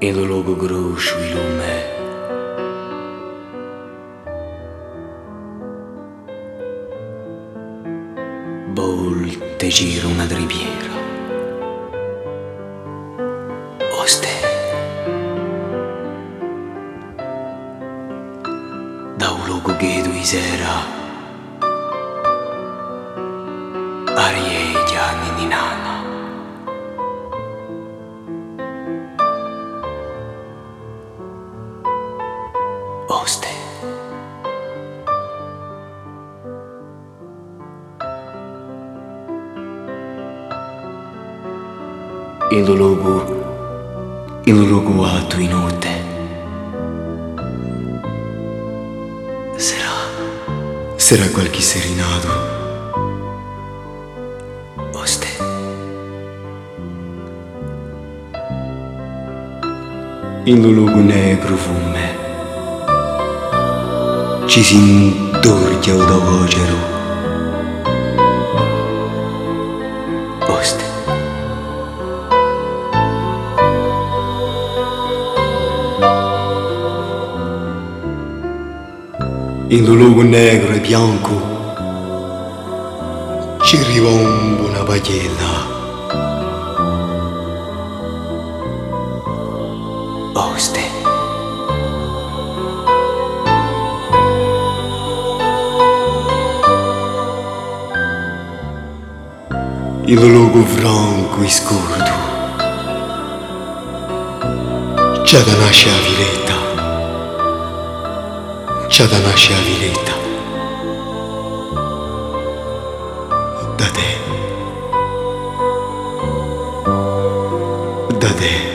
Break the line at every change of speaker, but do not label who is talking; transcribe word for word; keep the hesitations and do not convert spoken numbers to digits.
e do logo groscio il lume. Volte gira una riviera. Oste. Da un luogo che tu sera. Arieglia ninana. Oste. Il luogo, il luogo a tu notte. Sarà, sarà qualche serenato. Oste. Il luogo negro fume. Ci si indorgia o da vocero. Oste. In un luogo negro e bianco ci rivombo una pagliella. Oste. In un luogo franco e scurto c'è da nascere la viletta. C'è da nascere la viletta. Da te. Da te.